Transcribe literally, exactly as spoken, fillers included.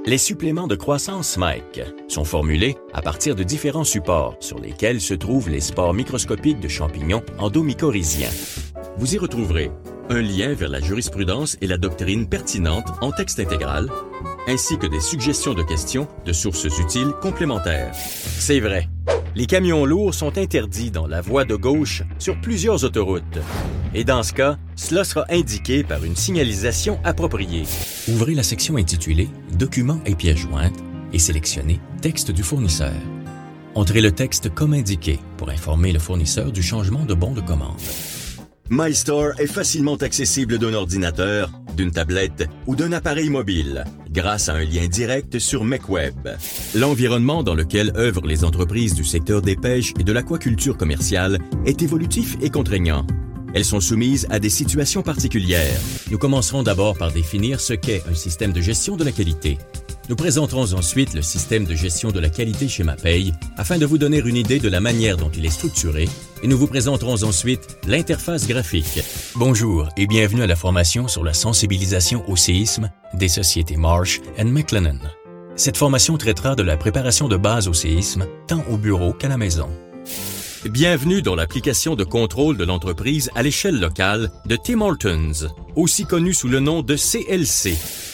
Les suppléments de croissance Mike sont formulés à partir de différents supports sur lesquels se trouvent les spores microscopiques de champignons endomycorhiziens. Vous y retrouverez un lien vers la jurisprudence et la doctrine pertinente en texte intégral, ainsi que des suggestions de questions de sources utiles complémentaires. C'est vrai, les camions lourds sont interdits dans la voie de gauche sur plusieurs autoroutes. Et dans ce cas, cela sera indiqué par une signalisation appropriée. Ouvrez la section intitulée « Documents et pièces jointes » et sélectionnez « Texte du fournisseur ». Entrez le texte comme indiqué pour informer le fournisseur du changement de bon de commande. MyStore est facilement accessible d'un ordinateur, d'une tablette ou d'un appareil mobile grâce à un lien direct sur MecWeb. L'environnement dans lequel œuvrent les entreprises du secteur des pêches et de l'aquaculture commerciale est évolutif et contraignant. Elles sont soumises à des situations particulières. Nous commencerons d'abord par définir ce qu'est un système de gestion de la qualité. Nous présenterons ensuite le système de gestion de la qualité chez MaPaye afin de vous donner une idée de la manière dont il est structuré et nous vous présenterons ensuite l'interface graphique. Bonjour et bienvenue à la formation sur la sensibilisation au séisme des sociétés Marsh and McLennan. Cette formation traitera de la préparation de base au séisme tant au bureau qu'à la maison. Bienvenue dans l'application de contrôle de l'entreprise à l'échelle locale de Tim Hortons, aussi connue sous le nom de C L C.